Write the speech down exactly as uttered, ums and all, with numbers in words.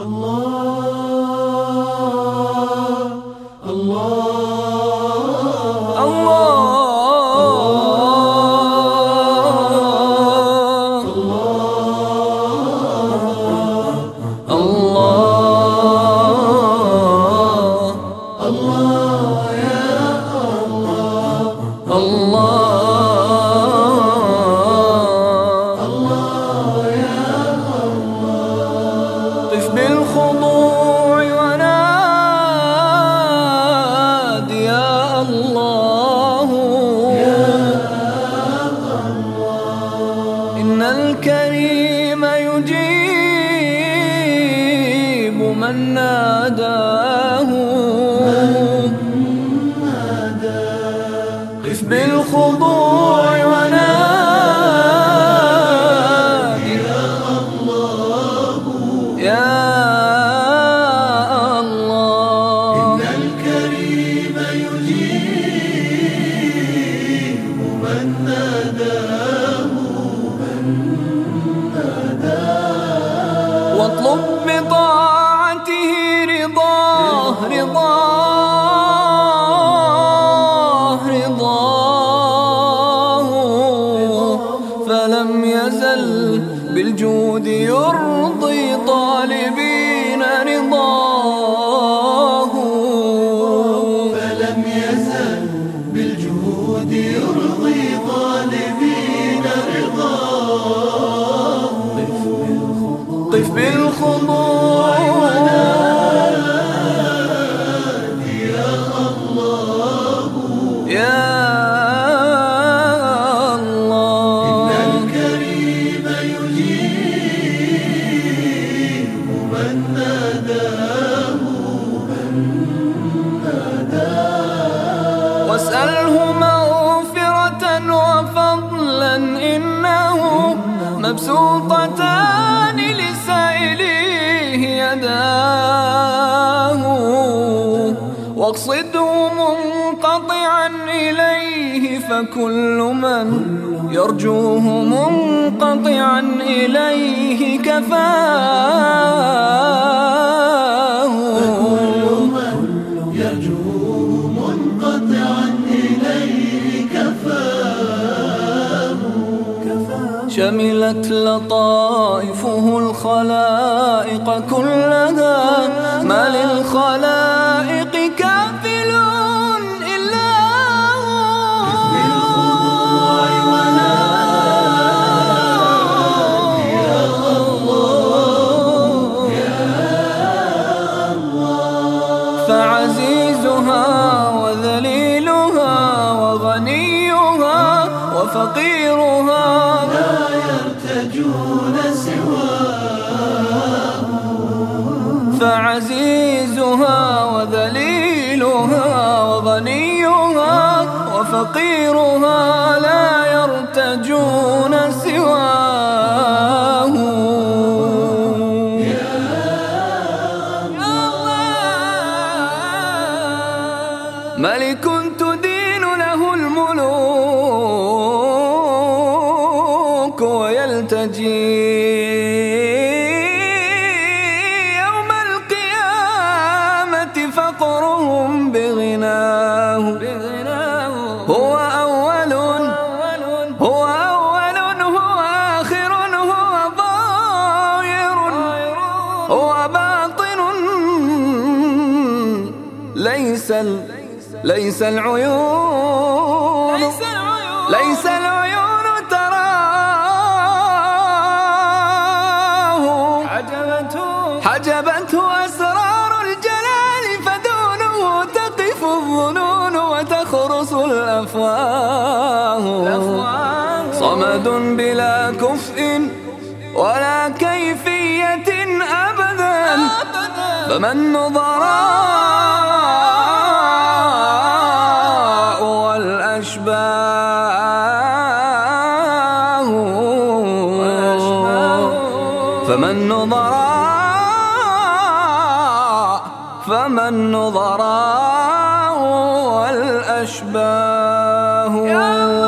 قف بالخضوع ونادي يا الله، إن الكريم يجيب من ناداه. قف بالخضوع ونادي يا الله، إن الكريم يجيب من ناداه. واطلب بطاعته رضاه رضاه رضاه، فلم يزل بالجود يرضي طالبين رضاه. فلم يزل بالجهود يرضي طالبين رضاه. قف بالخضوع ونادي يا الله، يا الله، إن الكريم يجيب من ناداه. واسأله مغفرة وفضلا، إنه مبسوطتان لسائليه يداه. واقصده منقطعا إليه، فكل من يرجوه منقطعا إليه كفاه. يرجوه منقطعا إليه كفاه. شملت لطائفه الخلائق كلها، ما للخلائق كافل إلا بالخضوع ونادي يا الله، يا الله. فعزيزها وذليلها وغنيها وفقيرها لا يرتجون سواه. فعزيزها وذليلها وغنيها وفقيرها لا يرتجون سواه. يا ملك تدين له الملوك، ويلتجي يوم القيامة فقرهم بغناه. هو أول هو أول هو آخر هو ظاهر هو باطن، ليس ليس العيون ليس العيون تراه. حجبته أسرار الجلال، فدونه تقف الظنون وتخرص الأفواه. صمد بلا كفء ولا كيفية أبدا، فمن نظراء والأشباه، فمن نظراء فمن نظراء والأشباه.